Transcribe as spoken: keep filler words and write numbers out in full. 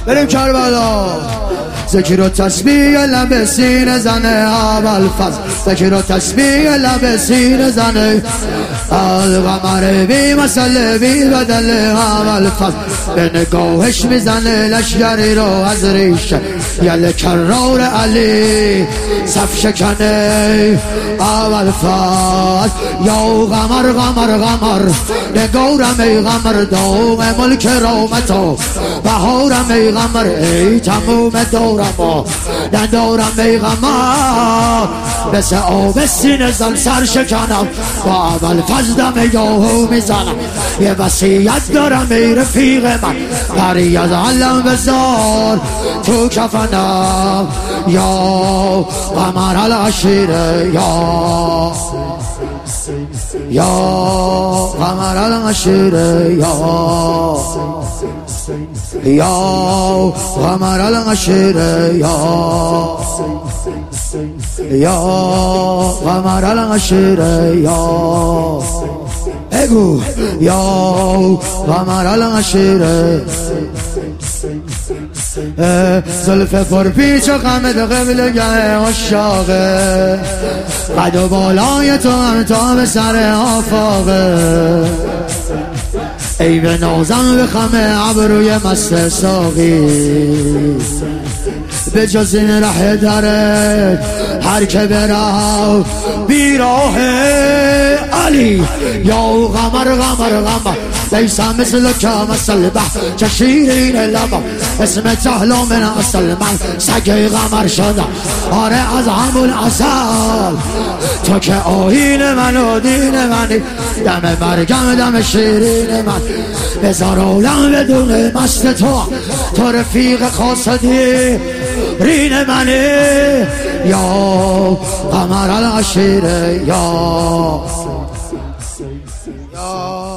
بریم کربلا. ذکر و تسبیح لب سینه زنه اول فضل، ذکر و تسبیح لب سینه زنه القمر بی مسئله بی بدل اول فضل. به نگاهش میزنه لشگری رو از ریشه، یل کرار علی صف شکنه اول فضل. یا قمر قمر قمر نگارم ای قمر دوم ملک رامتو، بهارم ای قمر ای تموم دورم ندارم ای قمر. مثل آب سینه زن سر شکنم با اول فضلم یاهو میزنم. یه وصیت دارم ای رفیق من، پری از علم بذار تو کفنم. یا قمر العشیره یا یا قمر العشیره یا یا قمر العشیره یا یا قمر العشیره یا بگو یا قمر العشیره. زلف پرپیچ و غمد قبلگه عشاقه، قد و بالای تو هم تا به سر آفاقه. ای به نازم به خمه ابروی مست ساقی، به جز این ره داره هر که براه بیراه علی. یا قمر قمر قمر لیس مثل که مثل بحر چشیرین لبا، اسم تهلا من اصل من سگ قمر شدم. آره از همون اصل تو که آیین من و دین منی، دم مرگم دم شیرین من. بذار اولم بدون مست تو، تو رفیق خاصدی رین منی. یا قمر العشیره یا یا